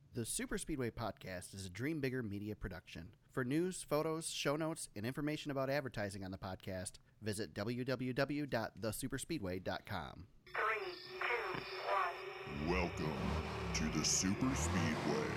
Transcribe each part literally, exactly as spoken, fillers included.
The Super Speedway Podcast is a Dream Bigger media production. For news, photos, show notes, and information about advertising on the podcast, visit w w w dot the super speedway dot com. Three, two, one. Welcome to the Super Speedway.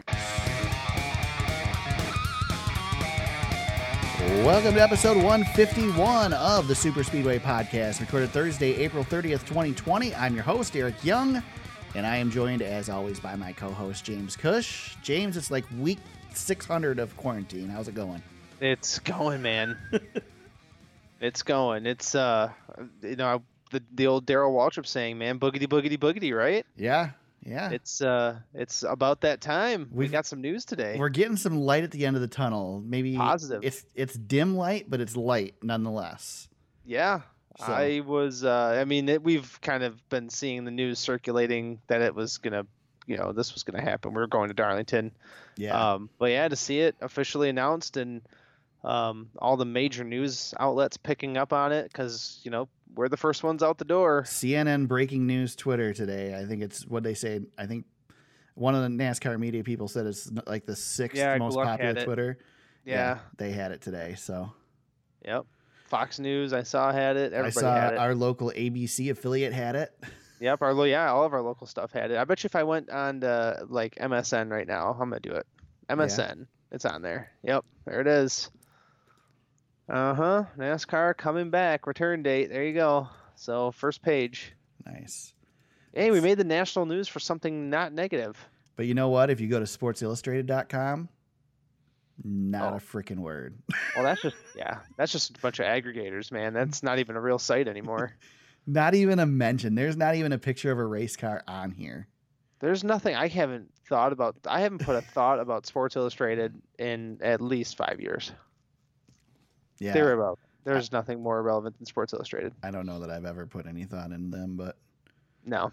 Welcome to episode one fifty-one of the Super Speedway Podcast, recorded Thursday, April thirtieth, twenty twenty. I'm your host, Eric Young, and I am joined, as always, by my co-host, James Cush. James, it's like week six hundred of quarantine. How's it going? It's going, man. It's going. It's, uh, you know, the the old Darrell Waltrip saying, man, boogity, boogity, boogity, right? Yeah, yeah. It's uh, it's about that time. We've- we got some news today. We're getting some light at the end of the tunnel. Maybe Positive. It's it's dim light, but it's light nonetheless. Yeah. So- I was, uh, I mean, it, we've kind of been seeing the news circulating that it was going to, you know, this was going to happen. We were going to Darlington. Yeah. Um, but yeah, to see it officially announced and um, all the major news outlets picking up on it because, you know, we're the first ones out the door. C N N breaking news Twitter today. I think it's what they say. I think one of the NASCAR media people said it's like the sixth Yeah, most Gluck popular had it. Twitter. Yeah. They had it today. So Yep. Fox News, I saw had it. Everybody I saw had it. our local A B C affiliate had it. Yep. Our lo- yeah, all of our local stuff had it. I bet you if I went on to like M S N right now, I'm gonna do it. M S N, it's on there. Yep, there it is. Uh huh. NASCAR coming back, return date. There you go. So first page. Nice. Hey, we made the national news for something not negative. But you know what? If you go to sports illustrated dot com, not Oh. a freaking word. Well, that's just yeah, that's just a bunch of aggregators, man. That's not even a real site anymore. Not even a mention. There's not even a picture of a race car on here. There's nothing I haven't thought about. I haven't put a thought about Sports Illustrated in at least five years. Yeah. They're about. There's nothing more relevant than Sports Illustrated. I don't know that I've ever put any thought in them, but No.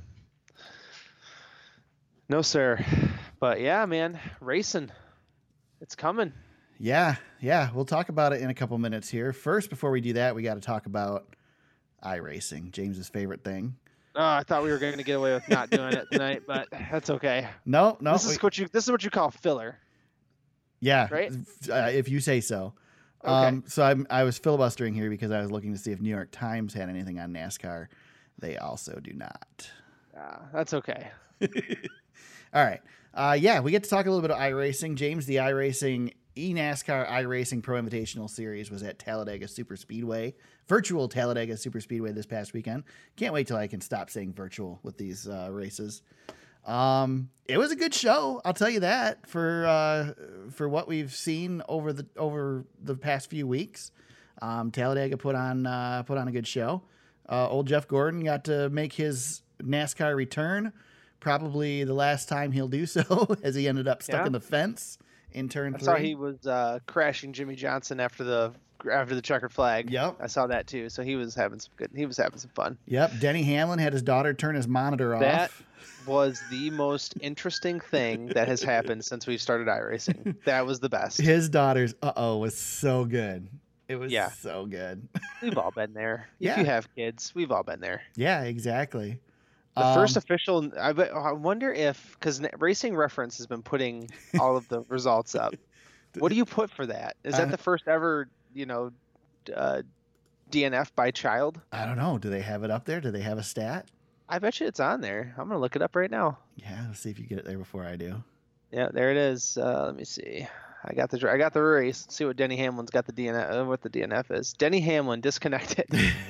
No, sir. But yeah, man, racing. It's coming. yeah, yeah, we'll talk about it in a couple minutes here. First, before we do that, we got to talk about iRacing, James's favorite thing. Oh, I thought we were going to get away with not doing it tonight, but that's okay. No, no, this we- is what you. This is what you call filler. yeah, right? uh, if you say so. Okay. Um, so I'm, I was filibustering here because I was looking to see if New York Times had anything on NASCAR. They also do not. Ah, that's okay. All right. Uh, yeah, we get to talk a little bit of iRacing. James, the iRacing eNASCAR iRacing Pro Invitational Series was at Talladega Super Speedway, virtual Talladega Super Speedway this past weekend. Can't wait till I can stop saying virtual with these uh, races. Um, it was a good show, I'll tell you that. For uh, for what we've seen over the over the past few weeks, um, Talladega put on uh, put on a good show. Uh, old Jeff Gordon got to make his NASCAR return. Probably the last time he'll do so, as he ended up stuck Yeah. in the fence in turn I three. saw he was uh, crashing Jimmy Johnson after the after the checkered flag. Yep. I saw that too. So he was having some good. He was having some fun. Yep. Denny Hamlin had his daughter turn his monitor That off. was the most interesting thing that has happened since we've started iRacing. That was the best. His daughter's uh oh was so good. It was Yeah. so good. We've all been there. If Yeah. you have kids, we've all been there. Yeah, exactly. The Um, first official. I, bet- I wonder if because Racing Reference has been putting all of the results up. What do you put for that? Is that Uh, the first ever, you know, uh, D N F by child? I don't know. Do they have it up there? Do they have a stat? I bet you it's on there. I'm gonna look it up right now. Yeah, let's see if you get it there before I do. Yeah, there it is. Uh, let me see. I got the dr- I got the race. Let's see what Denny Hamlin's got the D N F. Uh, what the D N F is. Denny Hamlin disconnected.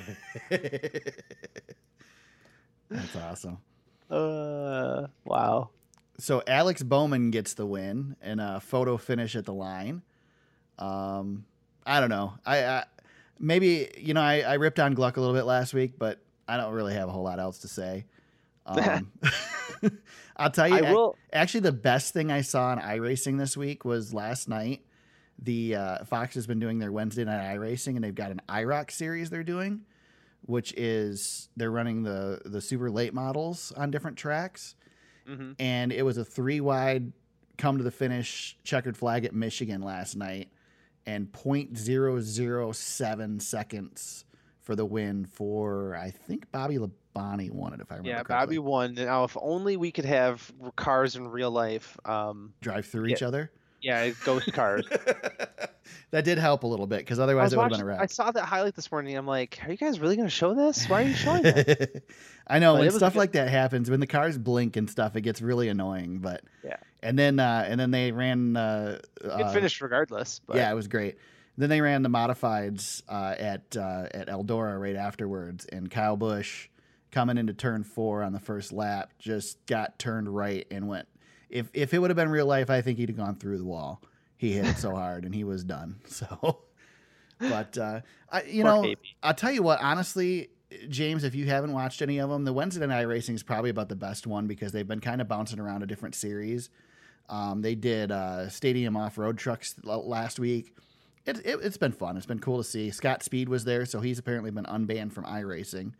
That's awesome. uh, wow. So Alex Bowman gets the win in a photo finish at the line. Um, I don't know. I, I maybe you know I, I ripped on Gluck a little bit last week, but I don't really have a whole lot else to say. Um, I'll tell you. I will. Actually, the best thing I saw in iRacing this week was last night. The uh, Fox has been doing their Wednesday night iRacing, and they've got an iRock series they're doing, which is they're running the the super late models on different tracks. Mhm. And it was a three wide come to the finish checkered flag at Michigan last night, and point zero zero seven seconds for the win for I think Bobby Bonnie won it, if I remember Yeah, correctly. Bobby won. Now, if only we could have cars in real life. Um, Drive through Yeah. each other. yeah, ghost cars. That did help a little bit because I, otherwise was it would have been a watching, wreck. I saw that highlight this morning. I'm like, are you guys really going to show this? Why are you showing it? I know But when it was a stuff good- like that happens, when the cars blink and stuff, it gets really annoying. But Yeah. and then uh, and then they ran. Uh, It uh, finished regardless. But Yeah, it was great. Then they ran the modifieds uh, at uh, at Eldora right afterwards, and Kyle Busch coming into turn four on the first lap just got turned right and went. If if it would have been real life, I think he'd have gone through the wall. He hit it so hard, and he was done. So, but uh, I, you Poor know, K P. I'll tell you what. Honestly, James, if you haven't watched any of them, the Wednesday Night Racing is probably about the best one because they've been kind of bouncing around a different series. Um, they did uh, Stadium Off-Road Trucks l- last week. It, it, it's been fun. It's been cool to see. Scott Speed was there, so he's apparently been unbanned from iRacing.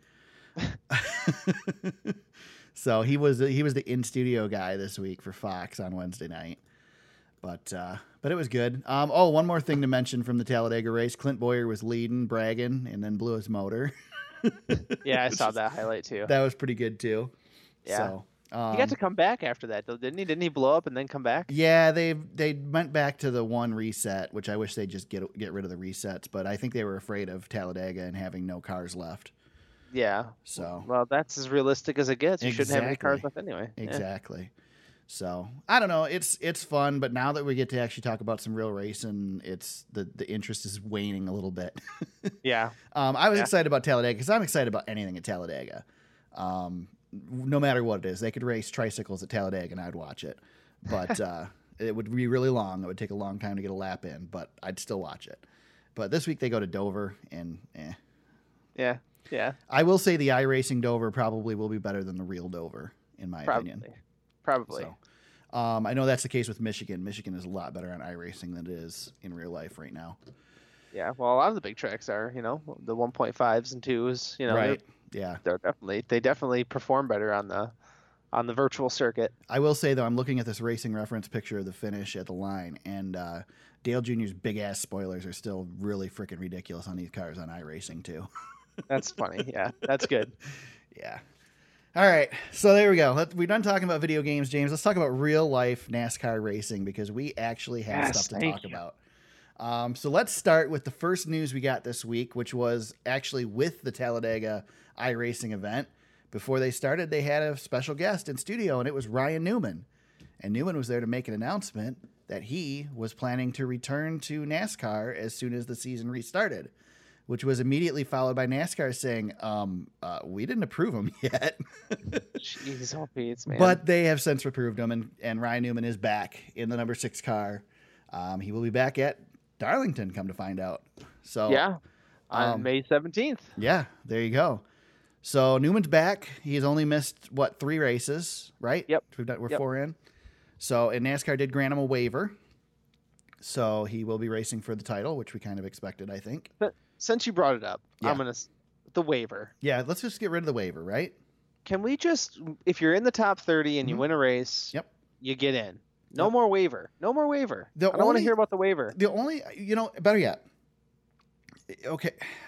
So he was he was the in studio guy this week for Fox on Wednesday night. But uh, but it was good. Um, oh, one more thing to mention from the Talladega race: Clint Boyer was leading, bragging, and then blew his motor. Yeah, I saw that highlight too. That was pretty good too. Yeah. So, um, He got to come back after that, though, didn't he? Didn't he blow up and then come back? Yeah, they they went back to the one reset, which I wish they'd just get get rid of the resets. But I think they were afraid of Talladega and having no cars left. Yeah. So Well, that's as realistic as it gets. You shouldn't have any cars Exactly. left anyway. Yeah. exactly. So I don't know. It's it's fun, but now that we get to actually talk about some real racing, it's the the interest is waning a little bit. Yeah. um, I was Yeah. excited about Talladega because I'm excited about anything at Talladega. Um, no matter what it is, they could race tricycles at Talladega and I'd watch it. But uh, it would be really long. It would take a long time to get a lap in, but I'd still watch it. But this week they go to Dover, and eh. Yeah. Yeah. I will say the iRacing Dover probably will be better than the real Dover, in my Probably. opinion. Probably. So, um, I know that's the case with Michigan. Michigan is a lot better on iRacing than it is in real life right now. Yeah. Well, a lot of the big tracks are, you know, the one point fives and twos. You know, right? they're, Yeah. they're definitely they definitely perform better on the on the virtual circuit. I will say though, I'm looking at this racing reference picture of the finish at the line, and uh, Dale Junior's big ass spoilers are still really freaking ridiculous on these cars on iRacing too. That's funny. Yeah. That's good. Yeah. All right. So there we go. Let, we're done talking about video games, James. Let's talk about real life NASCAR racing because we actually have Yes, stuff to thank talk you. about. Um, so let's start with the first news we got this week, which was actually with the Talladega iRacing event. Before they started, they had a special guest in studio, and it was Ryan Newman. And Newman was there to make an announcement that he was planning to return to NASCAR as soon as the season restarted, which was immediately followed by NASCAR saying, um, uh, we didn't approve him yet. Jeez, oh Pete's, man. But they have since approved him, and, and Ryan Newman is back in the number six car. Um, he will be back at Darlington, come to find out. So yeah, on um, May seventeenth. yeah, there you go. So Newman's back. He's only missed what three races, right? Yep. We've done, we're Yep. four in. So and NASCAR did grant him a waiver, so he will be racing for the title, which we kind of expected, I think. Since you brought it up, Yeah. I'm gonna s- the waiver. Yeah, let's just get rid of the waiver, right? Can we just, if you're in the top thirty and you Mhm. win a race, Yep. you get in. No Yep. more waiver. No more waiver. The I don't want only- to hear about the waiver. The only, you know, better yet, okay.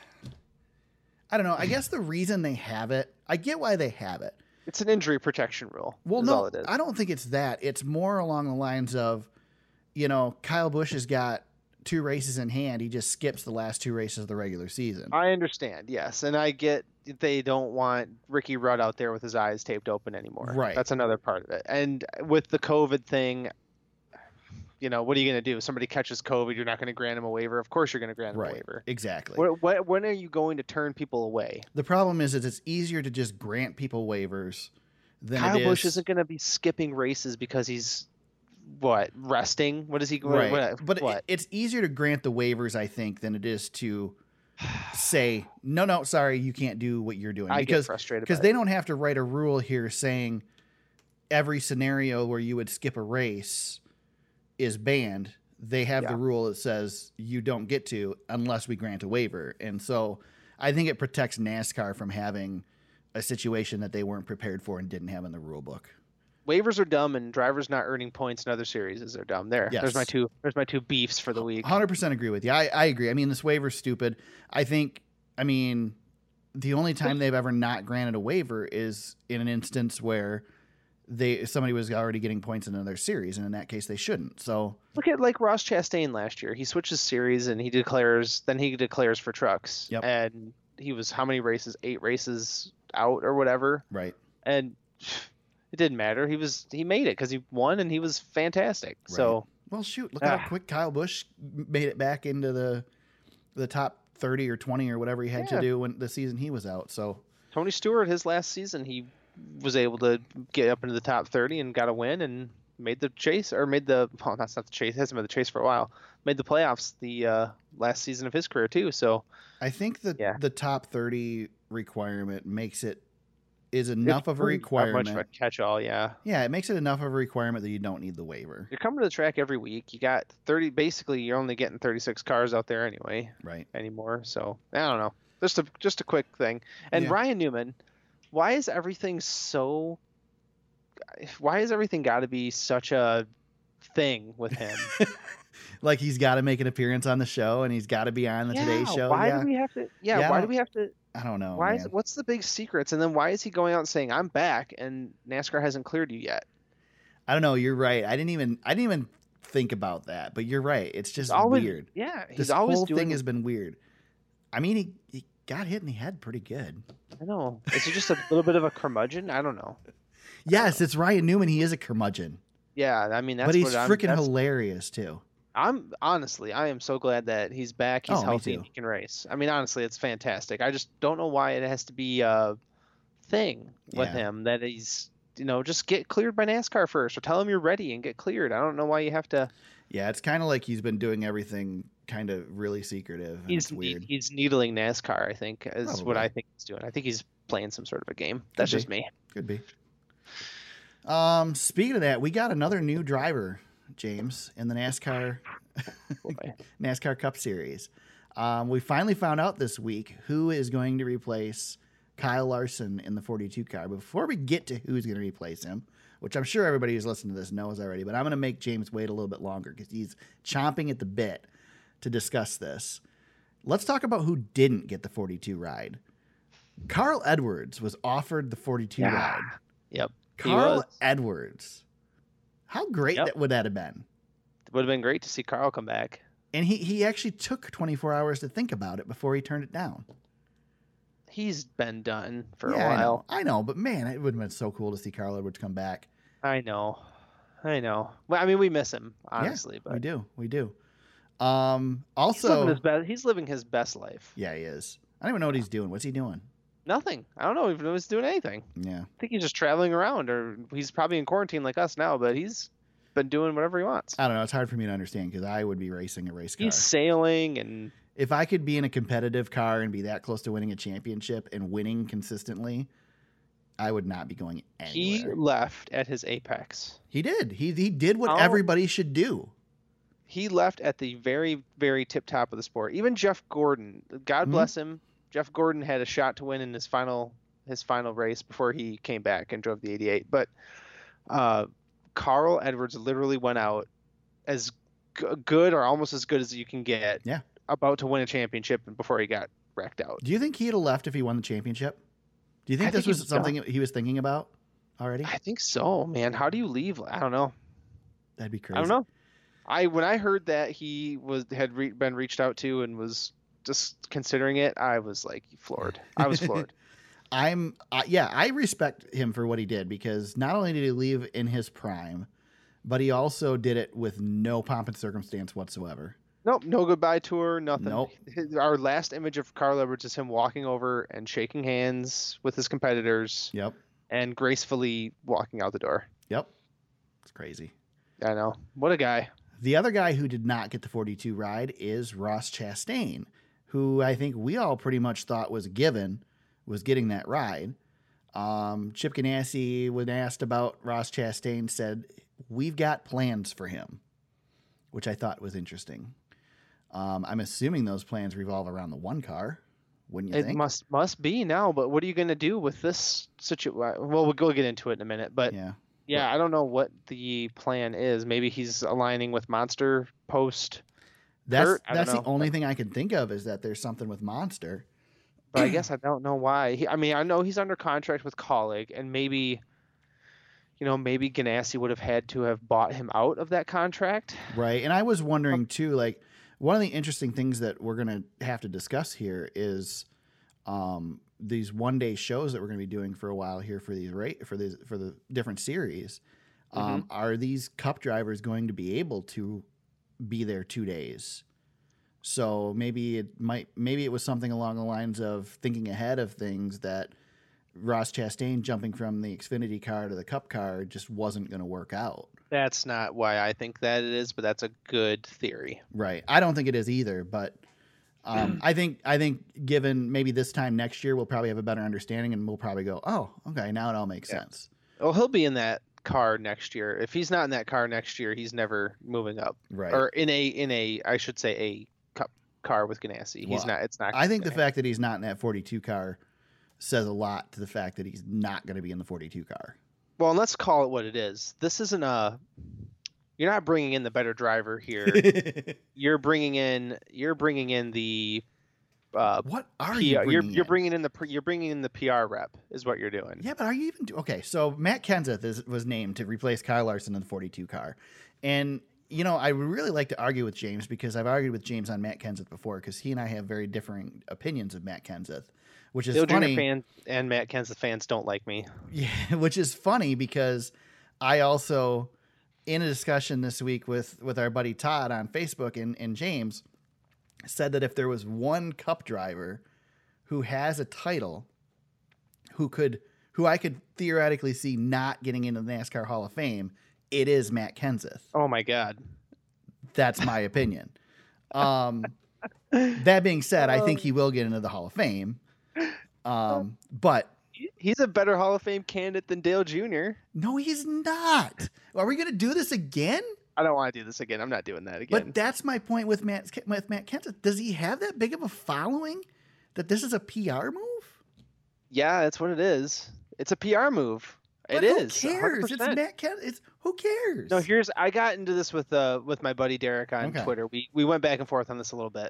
I don't know. I guess the reason they have it, I get why they have it. It's an injury protection rule. Well, is no, all it is. I don't think it's that. It's more along the lines of, you know, Kyle Busch has got two races in hand. He just skips the last two races of the regular season. I understand, yes, and I get they don't want Ricky Rudd out there with his eyes taped open anymore. Right. That's another part of it. And with the COVID thing, you know, what are you going to do? Somebody catches COVID, you're not going to grant him a waiver. Of course, you're going to grant him a Right. waiver. Exactly. When, when, when are you going to turn people away? The problem is, is it's easier to just grant people waivers than Kyle it is. Busch isn't going to be skipping races because he's what resting. What is he? Right. What, but what? It, it's easier to grant the waivers, I think, than it is to say, no, no, sorry, you can't do what you're doing. I because get frustrated because by they it. don't have to write a rule here saying every scenario where you would skip a race is banned. They have Yeah. the rule that says you don't get to unless we grant a waiver. And so I think it protects NASCAR from having a situation that they weren't prepared for and didn't have in the rule book. Waivers are dumb, and drivers not earning points in other series are dumb. There, Yes. there's my two. There's my two beefs for the week. one hundred percent agree with you. I, I agree. I mean, this waiver's stupid. I think, I mean, the only time they've ever not granted a waiver is in an instance where they somebody was already getting points in another series, and in that case they shouldn't. So look at like Ross Chastain last year. He switches series and he declares, then he declares for trucks. Yep. And he was how many races? Eight races out or whatever. right. And it didn't matter. He was he made it because he won and he was fantastic. So Well, shoot, look Ah. how quick Kyle Busch made it back into the the top thirty or twenty or whatever he had Yeah. to do when the season he was out. So Tony Stewart, his last season, he was able to get up into the top thirty and got a win and made the chase or made the well, that's not the chase. He hasn't made the chase for a while. Made the playoffs the uh, last season of his career too. So I think that Yeah. the top thirty requirement makes it is enough of a Not requirement. much of a catch-all, yeah. Yeah, it makes it enough of a requirement that you don't need the waiver. You're coming to the track every week. You got thirty. Basically, you're only getting thirty-six cars out there anyway Right. anymore. So I don't know. Just a just a quick thing. And Yeah. Ryan Newman, why is everything so? Why is everything got to be such a thing with him? Like he's got to make an appearance on the show and he's got to be on the Today Yeah, Show. Why yeah. do we have to? Yeah, Yeah, I why do don't- we have to? I don't know. Why man. is what's the big secrets? And then why is he going out and saying I'm back and NASCAR hasn't cleared you yet? I don't know. You're right. I didn't even. I didn't even think about that. But you're right. It's just always, weird. Yeah, he's This always whole doing. thing has been weird. I mean, he, he got hit in the head pretty good. I know. Is it just a little bit of a curmudgeon? I don't know. Yes, it's Ryan Newman. He is a curmudgeon, Yeah, I mean that's but he's what I'm, freaking that's- hilarious too. I'm honestly, I am so glad that he's back. He's Oh, me healthy too. and he can race. I mean, honestly, it's fantastic. I just don't know why it has to be a thing with Yeah. him that he's, you know, just get cleared by NASCAR first, or tell him you're ready and get cleared. I don't know why you have to. Yeah, it's kind of like he's been doing everything kind of really secretive. And He's it's weird. he's needling NASCAR. I think is what Probably. I think he's doing. I think he's playing some sort of a game. That's be. just me. Could be. Um, speaking of that, we got another new driver, James, in the NASCAR Boy. NASCAR Cup Series. Um, we finally found out this week who is going to replace Kyle Larson in the forty-two car. But before we get to who's going to replace him, which I'm sure everybody who's listening to this knows already, but I'm going to make James wait a little bit longer because he's chomping at the bit to discuss this. Let's talk about who didn't get the forty-two ride. Carl Edwards was offered the forty-two Yeah. ride. Yep. He Carl was. Edwards. How great Yep. that would that have been? Would have been great to see Carl come back. And he, he actually took twenty-four hours to think about it before he turned it down. He's been done for Yeah, a I know, while. I know, but man, it would have been so cool to see Carl Edwards come back. I know. I know. Well, I mean, we miss him, honestly, We but do, we do. Um, he's living also, his best. He's living his best life. yeah, he is. I don't even know what he's doing. What's he doing? Nothing. I don't know if he's doing anything. Yeah, I think he's just traveling around, or he's probably in quarantine like us now. But he's been doing whatever he wants. I don't know. It's hard for me to understand because I would be racing a race car. He's sailing, and If I could be in a competitive car and be that close to winning a championship and winning consistently, I would not be going he anywhere. left at his apex. He did. He he did what How- everybody should do. He left at the very, very tip top of the sport. Even Jeff Gordon, God Mhm. bless him, Jeff Gordon had a shot to win in his final his final race before he came back and drove the eighty-eight. But uh, Carl Edwards literally went out as g- good or almost as good as you can get. Yeah. About to win a championship before he got wrecked out. Do you think he'd have left if he won the championship? Do you think I this think was he's something he was thinking about already? I think so, man. How do you leave? I don't know. That'd be crazy. I don't know. I when I heard that he was had re- been reached out to and was just considering it, I was like floored. I was floored. I'm uh, yeah, I respect him for what he did because not only did he leave in his prime, but he also did it with no pomp and circumstance whatsoever. Nope, no goodbye tour, nothing. Nope. His- Our last image of Carl Edwards is him walking over and shaking hands with his competitors Yep. and gracefully walking out the door. Yep. It's crazy. I know. What a guy. The other guy who did not get the forty-two ride is Ross Chastain, who I think we all pretty much thought was a given, was getting that ride. Um, Chip Ganassi, when asked about Ross Chastain, said, "We've got plans for him," which I thought was interesting. Um, I'm assuming those plans revolve around the one car, wouldn't you It think? must must be now, but what are you going to do with this situation? Well, we'll go get into it in a minute, but Yeah. yeah, I don't know what the plan is. Maybe he's aligning with Monster post, That's Kurt, I don't that's the know. only thing I can think of is that there's something with Monster. but I guess I don't know why. He, I mean, I know he's under contract with Kaulig, and maybe, you know, maybe Ganassi would have had to have bought him out of that contract. Right. And I was wondering too, like, one of the interesting things that we're going to have to discuss here is um, these one day shows that we're going to be doing for a while here for these rate for these for the different series. Um, mm-hmm. Are these Cup drivers going to be able to be there two days? So maybe it might, maybe it was something along the lines of thinking ahead of things that Ross Chastain jumping from the Xfinity car to the Cup car just wasn't going to work out. That's not why I think that it is, but that's a good theory. Right. I don't think it is either, but um, I think, I think given maybe this time next year, we'll probably have a better understanding and we'll probably go, oh, okay, now it all makes yeah. sense. Well, he'll be in that car next year. If he's not in that car next year, he's never moving up. Right. Or in a, in a, I should say a Cup car with Ganassi. He's well, not, it's not. I think the fact that he's not in that forty-two car says a lot to the fact that he's not going to be in the forty-two car. Well, and let's call it what it is. This isn't a, you're not bringing in the better driver here. you're bringing in, you're bringing in the, uh, what are P- you bringing you're, in? you're bringing in the, you're bringing in the P R rep is what you're doing. Yeah, but are you even, do- okay. So Matt Kenseth is, was named to replace Kyle Larson in the forty-two car. And, you know, I would really like to argue with James because I've argued with James on Matt Kenseth before because he and I have very differing opinions of Matt Kenseth. Which is Dale funny. Junior fans and Matt Kenseth fans don't like me. Yeah, which is funny because I also, in a discussion this week with, with our buddy Todd on Facebook and, and James, said that if there was one Cup driver who has a title, who could, who I could theoretically see not getting into the NASCAR Hall of Fame, it is Matt Kenseth. Oh my God, that's my opinion. Um, that being said, I think he will get into the Hall of Fame. Um, but he's a better Hall of Fame candidate than Dale Junior No, he's not. Are we going to do this again? I don't want to do this again. I'm not doing that again. But that's my point with Matt, with Matt Kenseth. Does he have that big of a following that this is a P R move? Yeah, that's what it is. It's a P R move. But it who is. Who cares? one hundred percent. It's Matt Kenseth. It's who cares? No, here's I got into this with uh with my buddy Derek on Okay. Twitter. We we went back and forth on this a little bit.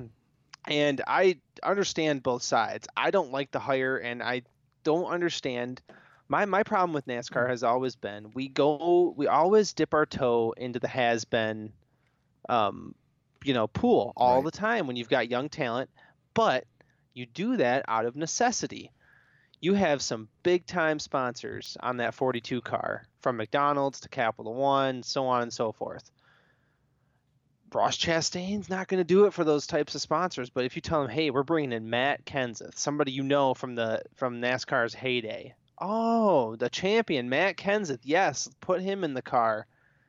And I understand both sides. I don't like the hire, and I don't understand. My my problem with NASCAR has always been we go we always dip our toe into the has been, um, you know, pool all Right. the time when you've got young talent, but you do that out of necessity. You have some big time sponsors on that forty-two car, from McDonald's to Capital One, so on and so forth. Ross Chastain's not going to do it for those types of sponsors, but if you tell him, hey, we're bringing in Matt Kenseth, somebody you know from the from NASCAR's heyday. Oh, the champion, Matt Kenseth. Yes, put him in the car.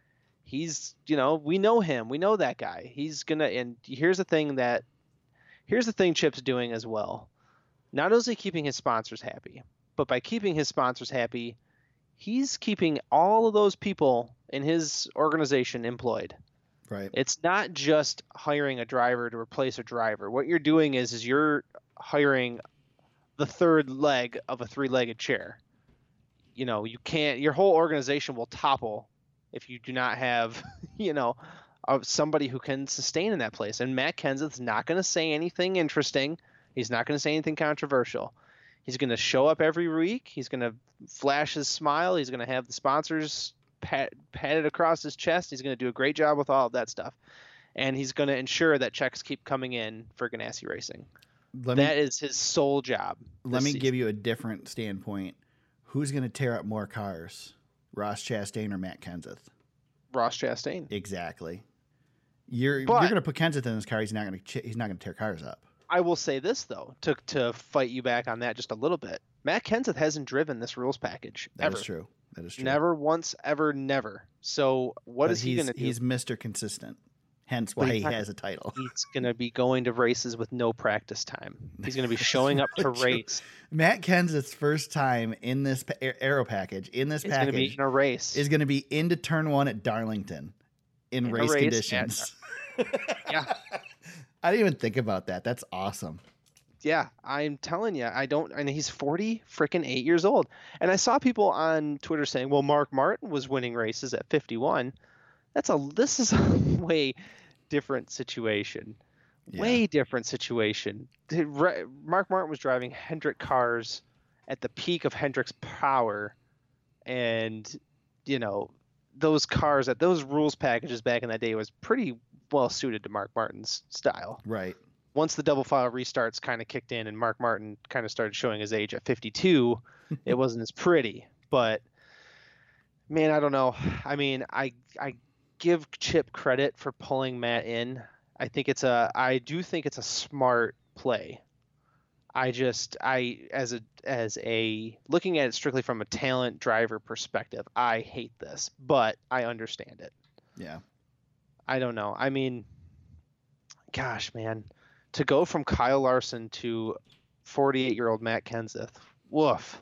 He's, you know, we know him. We know that guy. He's going to, and here's the thing that, here's the thing Chip's doing as well. Not only is he keeping his sponsors happy, but by keeping his sponsors happy, he's keeping all of those people in his organization employed. Right. It's not just hiring a driver to replace a driver. What you're doing is is you're hiring the third leg of a three-legged chair. You know, you can't your whole organization will topple if you do not have, you know, of somebody who can sustain in that place. And Matt Kenseth's not going to say anything interesting. He's not going to say anything controversial. He's going to show up every week. He's going to flash his smile. He's going to have the sponsors pat, patted across his chest. He's going to do a great job with all of that stuff. And he's going to ensure that checks keep coming in for Ganassi Racing. Let that me, is his sole job. Let me season. give you a different standpoint. Who's going to tear up more cars, Ross Chastain or Matt Kenseth? Ross Chastain. Exactly. You're But- you're going to put Kenseth in this car. He's not going to he's not going to tear cars up. I will say this, though, to to fight you back on that just a little bit. Matt Kenseth hasn't driven this rules package That ever. is true. That is true. Never once, ever, never. So what But is he he's- going to do? He's Mister Consistent. Hence But why he's he not- has a title. He's going to be going to races with no practice time. He's going to be showing up to really true. race. Matt Kenseth's first time in this pa- aer- aero package, in this He's going to be package, in a race. is going to be into turn one at Darlington in, In a race, race conditions. Yeah. I didn't even think about that. That's awesome. Yeah, I'm telling you, I don't. And he's forty freaking eight years old. And I saw people on Twitter saying, "Well, Mark Martin was winning races at fifty-one." That's a. This is a way different situation. Yeah. Way different situation. The- Re- Mark Martin was driving Hendrick cars at the peak of Hendrick's power, and you know those cars at those rules packages back in that day was pretty well suited to Mark Martin's style. Right. Once the double file restarts kind of kicked in and Mark Martin kind of started showing his age at fifty-two, it wasn't as pretty. But man, I don't know. I mean, I I give Chip credit for pulling Matt in. I think it's a I do think it's a smart play. I just I as a as a looking at it strictly from a talent driver perspective, I hate this, but I understand it. Yeah. I don't know. I mean, gosh, man, to go from Kyle Larson to forty-eight-year-old Matt Kenseth, woof.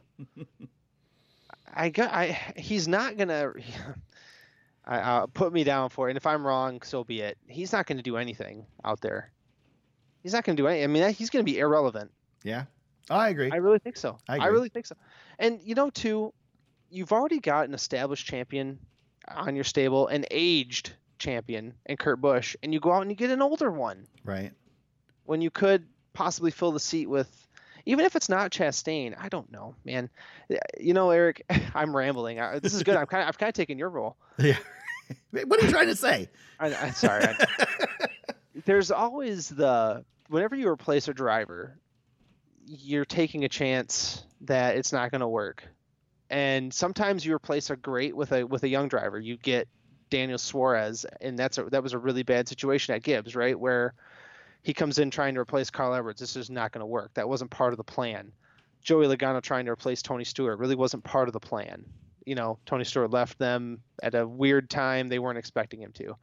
I got. I. He's not gonna. I, uh, put me down for it, and if I'm wrong, so be it. He's not gonna do anything out there. He's not gonna do any. I mean, he's gonna be irrelevant. Yeah. Oh, I agree. I really think so. I I, agree. really think so. And you know, too, you've already got an established champion on your stable, an aged champion in Kurt Busch, and you go out and you get an older one Right. when you could possibly fill the seat with, even if it's not Chastain. I don't know, man. You know, Eric, I'm rambling. I, this is good. I'm kind of, I've kind of taken your role. Yeah. What are you trying to say? I, I'm sorry. I, there's always the whenever you replace a driver, you're taking a chance that it's not going to work. And sometimes you replace a great with a with a young driver. You get Daniel Suarez, and that's a, that was a really bad situation at Gibbs, right? Where he comes in trying to replace Carl Edwards. This is not going to work. That wasn't part of the plan. Joey Logano trying to replace Tony Stewart really wasn't part of the plan. You know, Tony Stewart left them at a weird time. They weren't expecting him to.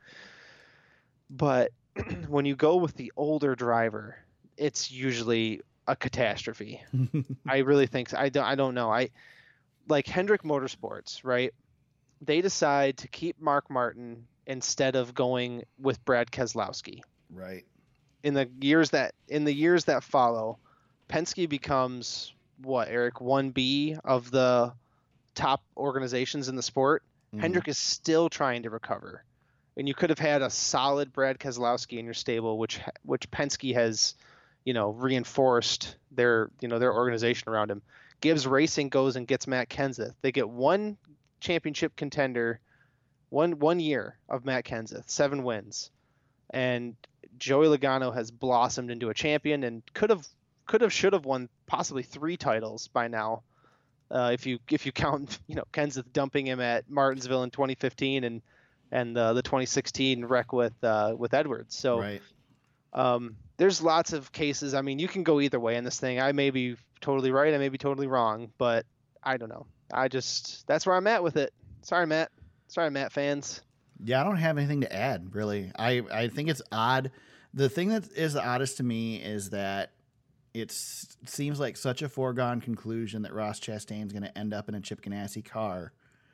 But when you go with the older driver, it's usually a catastrophe. I really think so. I don't I don't know. I like Hendrick Motorsports, right? They decide to keep Mark Martin instead of going with Brad Keselowski. Right. In the years that in the years that follow, Penske becomes what, Eric, one B of the top organizations in the sport. Mhm. Hendrick is still trying to recover. And you could have had a solid Brad Keselowski in your stable, which which Penske has, you know, reinforced their, you know, their organization around him. Gibbs Racing goes and gets Matt Kenseth. They get one championship contender, one one year of Matt Kenseth, seven wins. And Joey Logano has blossomed into a champion and could have could have should have won possibly three titles by now. Uh, if you if you count, you know, Kenseth dumping him at Martinsville in twenty fifteen and and uh, the twenty sixteen wreck with uh, with Edwards. So Right. um, there's lots of cases. I mean, you can go either way in this thing. I may be totally right. I may be totally wrong, but I don't know. I just that's where I'm at with it. Sorry, Matt. Sorry, Matt fans. Yeah, I don't have anything to add, really. I, I think it's odd. The thing that is the oddest to me is that it's, it seems like such a foregone conclusion that Ross Chastain's going to end up in a Chip Ganassi car.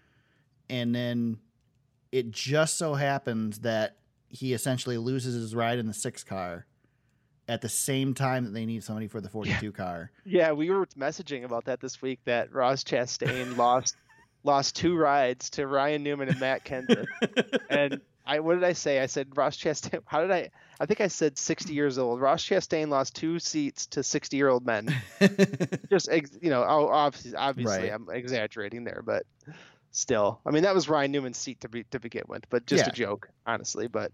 And then it just so happens that he essentially loses his ride in the six car at the same time that they need somebody for the forty-two car. Yeah, we were messaging about that this week, that Ross Chastain lost lost two rides to Ryan Newman and Matt Kenseth. And I what did I say? I said Ross Chastain. How did I? I think I said sixty years old. Ross Chastain lost two seats to sixty-year-old men. Just ex- you know, obviously, obviously, Right. I'm exaggerating there, but still, I mean, that was Ryan Newman's seat to be to begin with. But just Yeah. a joke, honestly. But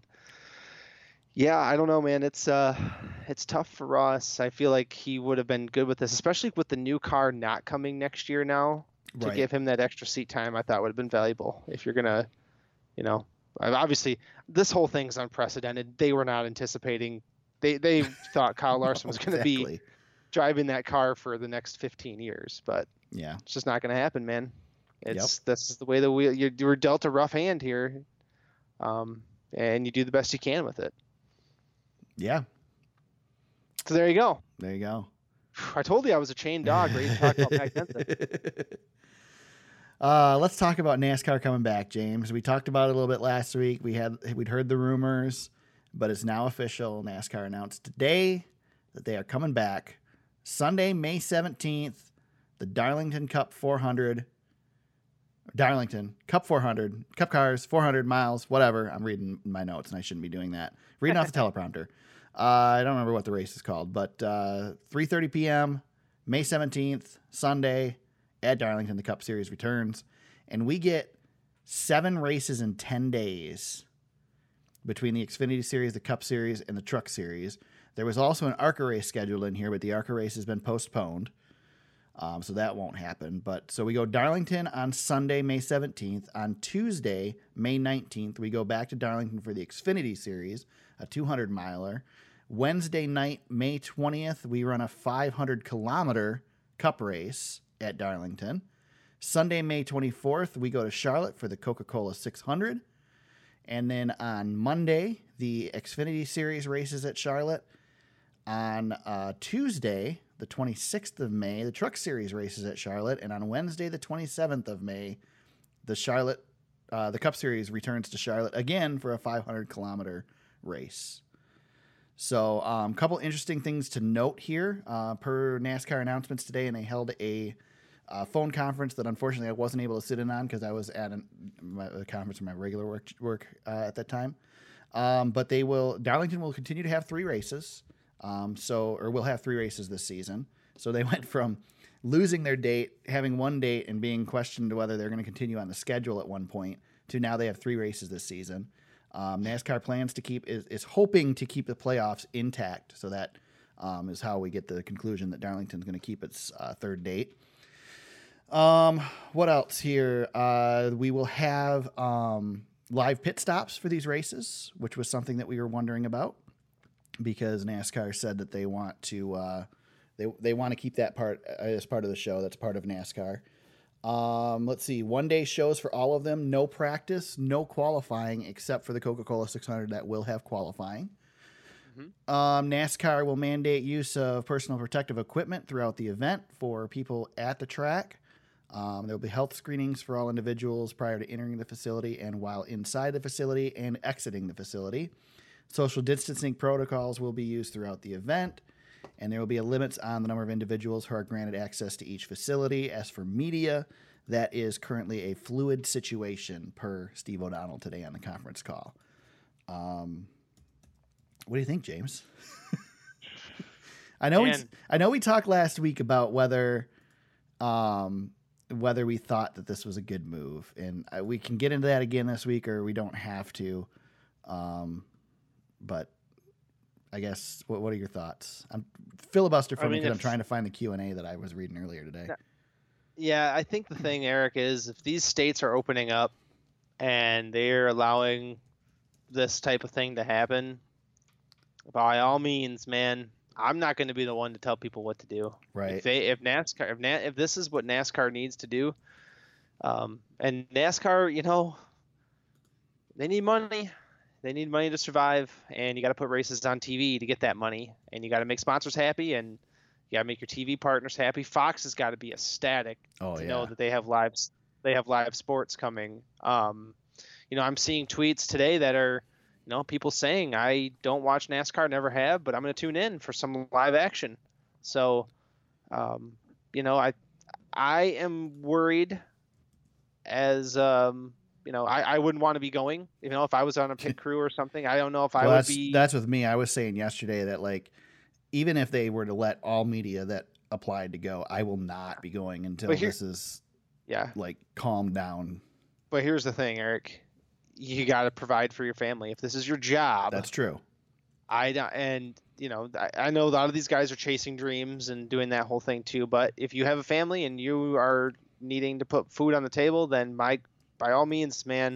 yeah, I don't know, man. It's uh, it's tough for Ross. I feel like he would have been good with this, especially with the new car not coming next year now. To Right. give him that extra seat time, I thought would have been valuable. If you're gonna, you know, obviously this whole thing's unprecedented. They were not anticipating. They they thought Kyle Larson was going to be Exactly. driving that car for the next fifteen years, but Yeah. it's just not going to happen, man. It's Yep. that's the way that we you're, you're dealt a rough hand here, um, and you do the best you can with it. Yeah. So there you go. There you go. I told you I was a chained dog ready to talk about Matt Kenseth. Uh, let's talk about NASCAR coming back, James. We talked about it a little bit last week. We had we'd heard the rumors, but it's now official. NASCAR announced today that they are coming back Sunday, May seventeenth. The Darlington Cup four hundred, Darlington Cup four hundred, Cup cars four hundred miles, whatever. I'm reading my notes and I shouldn't be doing that. Reading off the teleprompter. I don't remember what the race is called, but uh, three thirty p.m., May seventeenth, Sunday, at Darlington, the Cup Series returns. And we get seven races in ten days between the Xfinity Series, the Cup Series, and the Truck Series. There was also an ARCA race scheduled in here, but the ARCA race has been postponed. Um, so that won't happen. But so we go Darlington on Sunday, May seventeenth. On Tuesday, May nineteenth, we go back to Darlington for the Xfinity Series, a two hundred miler. Wednesday night, May twentieth, we run a five hundred kilometer Cup race at Darlington. Sunday, May twenty-fourth, we go to Charlotte for the Coca-Cola six hundred. And then on Monday, the Xfinity Series races at Charlotte. On uh, Tuesday, the twenty-sixth of May, the Truck Series races at Charlotte. And on Wednesday, the twenty-seventh of May, the Charlotte, uh, the Cup Series returns to Charlotte again for a five hundred kilometer race. So a um, couple interesting things to note here uh, per NASCAR announcements today, and they held a uh, phone conference that unfortunately I wasn't able to sit in on because I was at an, my, a conference for my regular work, work uh, at that time. Um, but they will, Darlington will continue to have three races. Um, so, or we'll have three races this season. So they went from losing their date, having one date, and being questioned whether they're going to continue on the schedule at one point, to now they have three races this season. Um, NASCAR plans to keep is, is hoping to keep the playoffs intact. So that um, is how we get the conclusion that Darlington's going to keep its uh, third date. Um, what else here? Uh, we will have um, live pit stops for these races, which was something that we were wondering about, because NASCAR said that they want to uh, they they want to keep that part as part of the show. That's part of NASCAR. Um, let's see, one day shows for all of them. No practice, no qualifying, except for the Coca-Cola six hundred that will have qualifying. Mm-hmm. Um, NASCAR will mandate use of personal protective equipment throughout the event for people at the track. Um, there will be health screenings for all individuals prior to entering the facility and while inside the facility and exiting the facility. Social distancing protocols will be used throughout the event, and there will be a limits on the number of individuals who are granted access to each facility. As for media, that is currently a fluid situation, per Steve O'Donnell today on the conference call. Um, what do you think, James? I know we I know we talked last week about whether um, whether we thought that this was a good move, and we can get into that again this week, or we don't have to. Um, But I guess, what what are your thoughts? I'm filibuster for I me because I'm trying to find the Q and A that I was reading earlier today. Yeah, I think the thing, Eric, is if these states are opening up and they're allowing this type of thing to happen, by all means, man, I'm not going to be the one to tell people what to do. Right. If they, if NASCAR, if, Na, if this is what NASCAR needs to do, um, and NASCAR, you know, they need money. They need money to survive, and you got to put races on T V to get that money, and you got to make sponsors happy, and you got to make your T V partners happy. Fox has got to be ecstatic oh, to yeah. know that they have live, they have live sports coming. Um, you know, I'm seeing tweets today that are, you know, people saying, I don't watch NASCAR, never have, but I'm going to tune in for some live action. So, um, you know, I, I am worried as, um, you know, I, I wouldn't want to be going, you know, if I was on a pit crew or something. I don't know if I well, would that's, be. That's with me. I was saying yesterday that, like, even if they were to let all media that applied to go, I will not be going until here, this is, yeah, like, calmed down. But here's the thing, Eric. You got to provide for your family. If this is your job. That's true. I and, you know, I, I know a lot of these guys are chasing dreams and doing that whole thing too. But if you have a family and you are needing to put food on the table, then my by all means, man,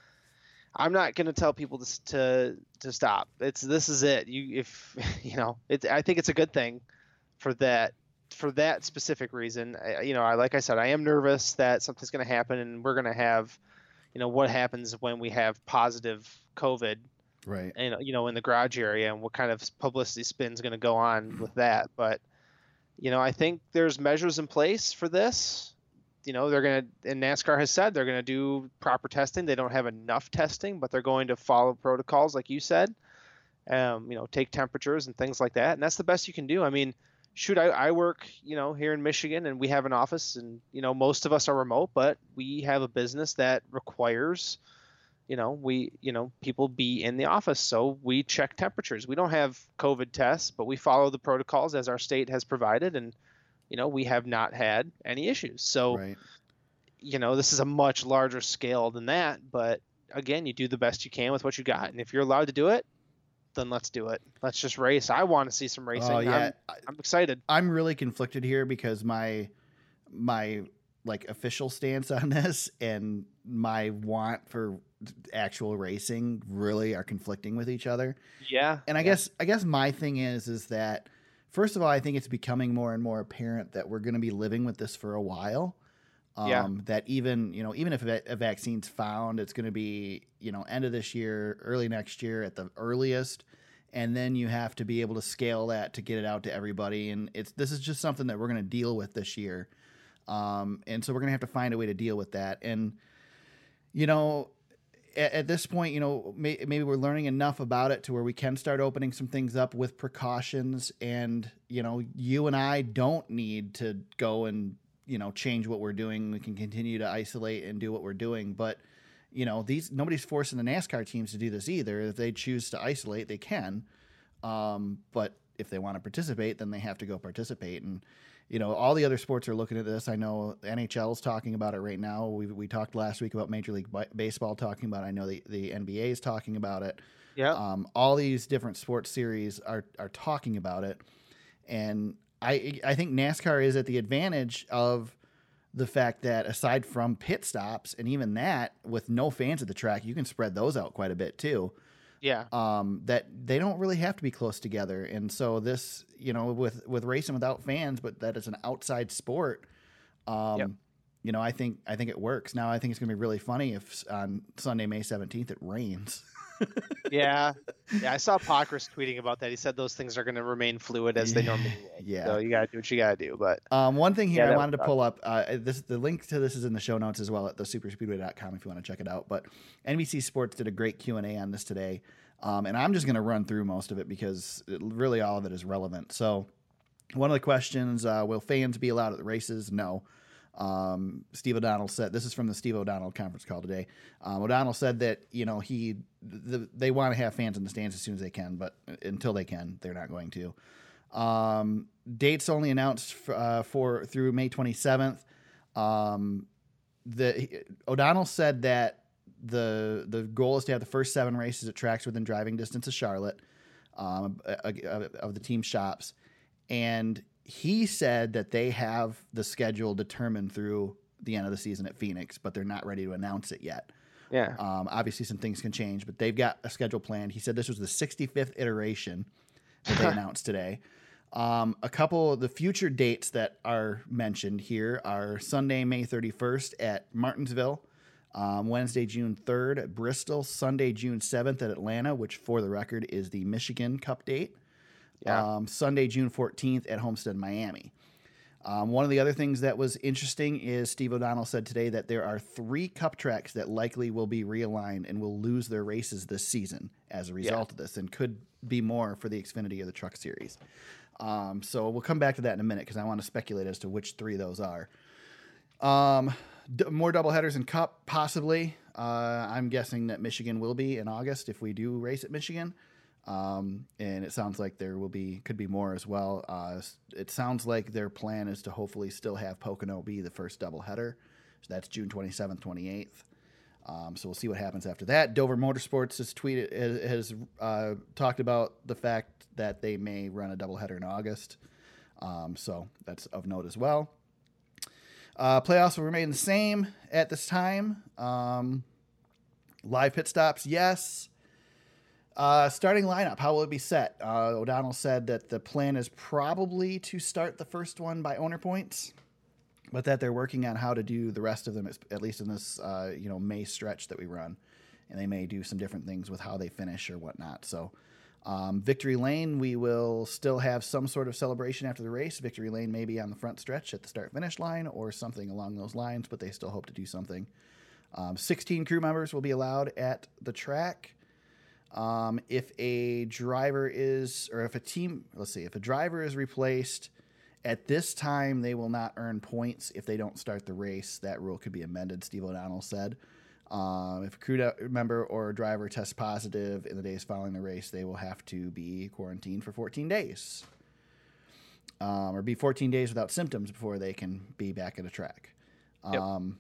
I'm not going to tell people to, to, to stop. It's, this is it. You, if you know, it's, I think it's a good thing for that, for that specific reason. I, you know, I, like I said, I am nervous that something's going to happen and we're going to have, you know, what happens when we have positive COVID, right. And, you know, in the garage area, and what kind of publicity spin is going to go on with that. But, you know, I think there's measures in place for this. You know, they're going to, and NASCAR has said they're going to do proper testing. They don't have enough testing, but they're going to follow protocols, like you said, um, you know, take temperatures and things like that. And that's the best you can do. I mean, shoot, I, I work, you know, here in Michigan, and we have an office, and, you know, most of us are remote, but we have a business that requires, you know, we, you know, people be in the office. So we check temperatures. We don't have COVID tests, but we follow the protocols as our state has provided. And, you know, we have not had any issues. So, Right. you know, this is a much larger scale than that. But again, you do the best you can with what you got. And if you're allowed to do it, then let's do it. Let's just race. I want to see some racing. Oh, yeah. I'm, I'm excited. I'm really conflicted here because my my like official stance on this and my want for actual racing really are conflicting with each other. Yeah. And I yeah. guess I guess my thing is is that first of all, I think it's becoming more and more apparent that we're going to be living with this for a while. Um, Yeah. That even you know even if a, a vaccine's found, it's going to be you know end of this year, early next year at the earliest, and then you have to be able to scale that to get it out to everybody. And it's this is just something that we're going to deal with this year, um, and so we're going to have to find a way to deal with that. And you know. At, at this point, you know, may, maybe we're learning enough about it to where we can start opening some things up with precautions. And, you know, you and I don't need to go and, you know, change what we're doing. We can continue to isolate and do what we're doing. But, you know, these nobody's forcing the NASCAR teams to do this either. If they choose to isolate, they can. Um, but if they want to participate, then they have to go participate. And, you know, all the other sports are looking at this. I know N H L is talking about it right now. We we talked last week about Major League Baseball talking about it. I know the, the N B A is talking about it. Yeah. Um, all these different sports series are are talking about it. And I I think NASCAR is at the advantage of the fact that aside from pit stops, and even that, with no fans at the track, you can spread those out quite a bit too. Yeah. Um, that they don't really have to be close together. And so this, you know, with, with racing without fans, but that is an outside sport. Um, Yep. you know, I think, I think it works. Now I think it's gonna be really funny if on Sunday, May seventeenth, it rains. Yeah. Yeah. I saw Pockrass tweeting about that. He said those things are going to remain fluid as they normally will. Yeah. So you got to do what you got to do. But Um, one thing here Yeah, I that wanted to would pull up, uh, this, the link to this is in the show notes as well at the super speedway dot com if you want to check it out. But N B C Sports did a great Q and A on this today. Um, and I'm just going to run through most of it because it, really all of it is relevant. So one of the questions, uh, will fans be allowed at the races? No. Um, Steve O'Donnell said, this is from the Steve O'Donnell conference call today. Um, O'Donnell said that, you know, he, the, they want to have fans in the stands as soon as they can, but until they can, they're not going to. Um, dates only announced f- uh, for through May twenty-seventh. Um, the O'Donnell said that the the goal is to have the first seven races at tracks within driving distance of Charlotte, um, of the team shops, and he said that they have the schedule determined through the end of the season at Phoenix, but they're not ready to announce it yet. yeah. Um, obviously, some things can change, but they've got a schedule planned. He said this was the sixty-fifth iteration that they announced today. Um, a couple of the future dates that are mentioned here are Sunday, May thirty-first at Martinsville, um, Wednesday, June third at Bristol, Sunday, June seventh at Atlanta, which for the record is the Michigan Cup date. Yeah. Um, Sunday, June fourteenth at Homestead, Miami. Um, one of the other things that was interesting is Steve O'Donnell said today that there are three cup tracks that likely will be realigned and will lose their races this season as a result Yeah. of this, and could be more for the Xfinity or the Truck Series. Um, so we'll come back to that in a minute because I want to speculate as to which three those are. Um, d- more doubleheaders in Cup, possibly. Uh, I'm guessing that Michigan will be in August if we do race at Michigan. Um, and it sounds like there will be, could be more as well. Uh, it sounds like their plan is to hopefully still have Pocono be the first doubleheader. So that's June twenty-seventh, twenty-eighth. Um, so we'll see what happens after that. Dover Motorsports has tweeted, has, has uh, talked about the fact that they may run a doubleheader in August. Um, so that's of note as well. Uh, playoffs will remain the same at this time. Um, live pit stops, yes. Uh, starting lineup, how will it be set? Uh, O'Donnell said that the plan is probably to start the first one by owner points, but that they're working on how to do the rest of them, at least in this uh, you know May stretch that we run, and they may do some different things with how they finish or whatnot. So, um, Victory Lane, we will still have some sort of celebration after the race. Victory Lane may be on the front stretch at the start-finish line or something along those lines, but they still hope to do something. Um, sixteen crew members will be allowed at the track. Um, if a driver is, or if a team, let's see, if a driver is replaced at this time, they will not earn points if they don't start the race. That rule could be amended, Steve O'Donnell said. Um, if a crew do- member or driver tests positive in the days following the race, they will have to be quarantined for fourteen days. Um, or be fourteen days without symptoms before they can be back at a track. Um, Yep.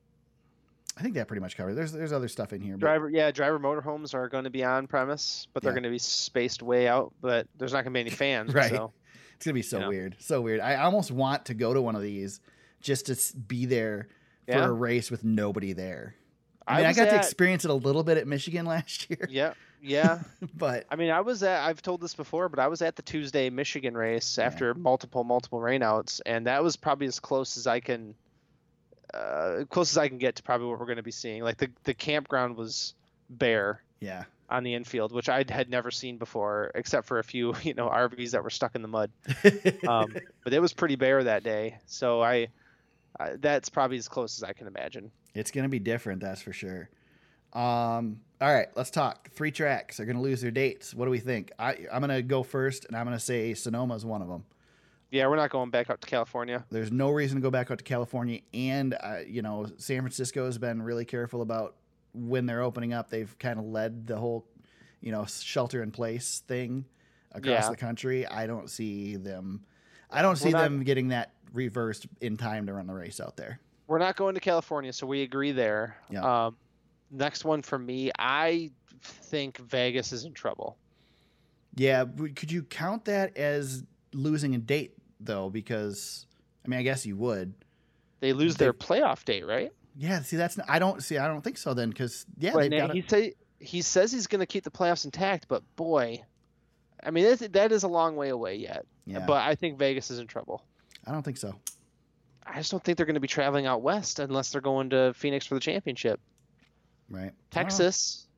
I think that pretty much covers. There's there's other stuff in here. But Driver, yeah, driver motorhomes are going to be on premise, but they're Yeah. going to be spaced way out. But there's not going to be any fans, Right. So it's gonna be so you know. weird, so weird. I almost want to go to one of these just to s- be there for Yeah. a race with nobody there. I I mean, I, was got to at- experience it a little bit at Michigan last year, yeah, yeah. but I mean, I was at. I've told this before, but I was at the Tuesday Michigan race after multiple, multiple rainouts, and that was probably as close as I can, uh, close as I can get to probably what we're going to be seeing. Like the the campground was bare yeah, on the infield, which I had never seen before, except for a few, you know, R Vs that were stuck in the mud. Um, but it was pretty bare that day, so I, I that's probably as close as I can imagine. it's gonna be different, that's for sure. Um, all right, let's talk. Three tracks are gonna lose their dates. What do we think? I I'm gonna go first, and I'm gonna say Sonoma is one of them. Yeah, we're not going back out to California. There's no reason to go back out to California, and uh, you know, San Francisco has been really careful about when they're opening up. They've kind of led the whole, you know, shelter in place thing across Yeah. the country. I don't see them. I don't see We're not- them getting that reversed in time to run the race out there. We're not going to California, so we agree there. Yeah. Um, next one for me, I think Vegas is in trouble. Yeah, but could you count that as losing a date though? Because I mean, I guess you would. They lose They- their playoff date, right? Yeah. See, that's not, I don't see. I don't think so then, because yeah, But they've now got he it. say he says he's going to keep the playoffs intact, but boy, I mean that, that is a long way away yet. Yeah. But I think Vegas is in trouble. I don't think so. I just don't think they're going to be traveling out west unless they're going to Phoenix for the championship. Right. I don't know. Texas,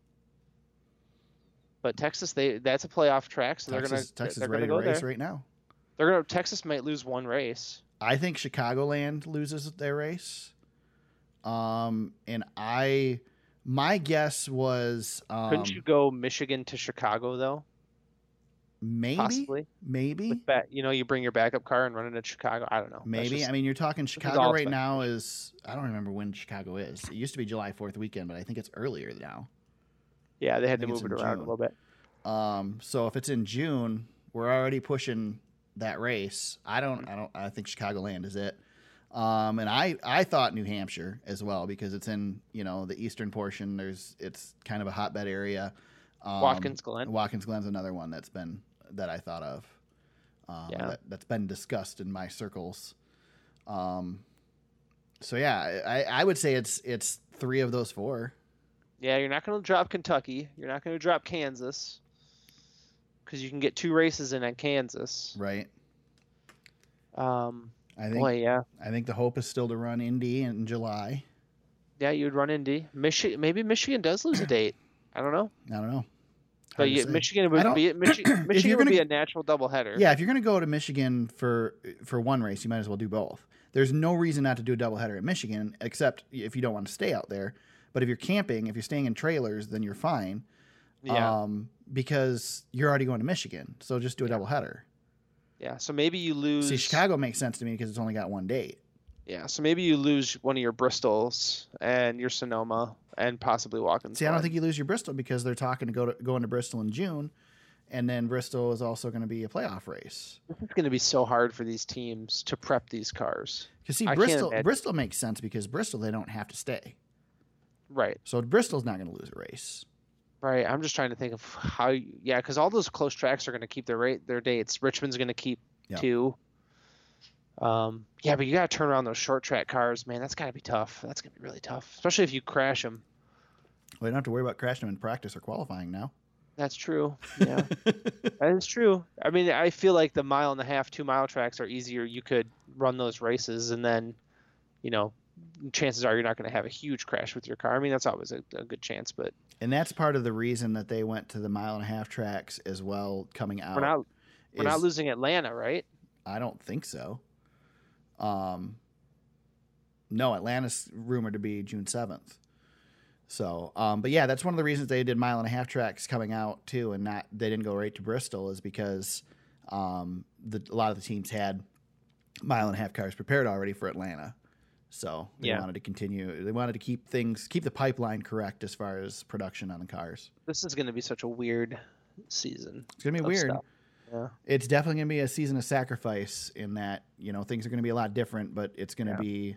but Texas, they that's a playoff track, so Texas, they're going to Texas they're ready going to to go race there. right now. They're going to Texas might lose one race. I think Chicagoland loses their race. Um, and I, my guess was, um, Couldn't you go Michigan to Chicago though? maybe, Possibly. maybe, With that, you know, you bring your backup car and run it at Chicago. I don't know. That's maybe. just- I mean, you're talking is Chicago all right now speculation. is, I don't remember when Chicago is. It used to be July fourth weekend, but I think it's earlier now. yeah, they had I to think it's move it in around June. a little bit. Um, so if it's in June, we're already pushing that race. I don't, I don't, I think Chicagoland is it. Um, and I, I thought New Hampshire as well, because it's in, you know, the eastern portion. There's, it's kind of a hotbed area. Um, Watkins Glen. Watkins Glen's another one that's been, that I thought of. Um, Yeah. that, that's been discussed in my circles. Um, so yeah, I, I would say it's, it's three of those four. Yeah, you're not going to drop Kentucky. You're not going to drop Kansas because you can get two races in at Kansas. Right. Um, I think, boy, yeah, I think the hope is still to run Indy in July. yeah, you'd run Indy. Michigan, maybe Michigan does lose a date. I don't know, I don't know. but Hard to you, say. Michigan I would don't- be Michi- you're Michigan would gonna- be a natural doubleheader. Yeah, if you're going to go to Michigan for for one race, you might as well do both. There's no reason not to do a doubleheader at Michigan, except if you don't want to stay out there. But if you're camping, if you're staying in trailers, then you're fine. yeah, Um, because you're already going to Michigan, so just do a Yeah. doubleheader. yeah. So maybe you lose. See, Chicago makes sense to me because it's only got one date. Yeah, so maybe you lose one of your Bristols and your Sonoma and possibly Watkins. See, I don't Glen. think you lose your Bristol because they're talking to go to go into Bristol in June, and then Bristol is also going to be a playoff race. This is going to be so hard for these teams to prep these cars. Because see, I can't Bristol imagine. Bristol makes sense because Bristol they don't have to stay, Right, so Bristol's not going to lose a race. right. I'm just trying to think of how. You, yeah, because all those close tracks are going to keep their rate, their dates. Richmond's going to keep Yeah. two. Um, yeah, but you got to turn around those short track cars, man. That's got to be tough. That's going to be really tough, especially if you crash them. We don't have to worry about crashing them in practice or qualifying now. That's true. Yeah, that is true. I mean, I feel like the mile and a half, two mile tracks are easier. You could run those races, and then, you know, chances are you're not going to have a huge crash with your car. I mean, that's always a, a good chance, but And that's part of the reason that they went to the mile and a half tracks as well coming out. we're not we're not is- losing Atlanta, right? I don't think so. Um, no, Atlanta's rumored to be June seventh. So, um, but yeah, that's one of the reasons they did mile and a half tracks coming out too, and not they didn't go right to Bristol is because um, the, a lot of the teams had mile and a half cars prepared already for Atlanta. So they Yeah. wanted to continue. They wanted to keep things, keep the pipeline correct as far as production on the cars. This is going to be such a weird season. It's gonna be of weird. stuff. Yeah. It's definitely gonna be a season of sacrifice in that, you know, things are gonna be a lot different, but it's gonna Yeah. be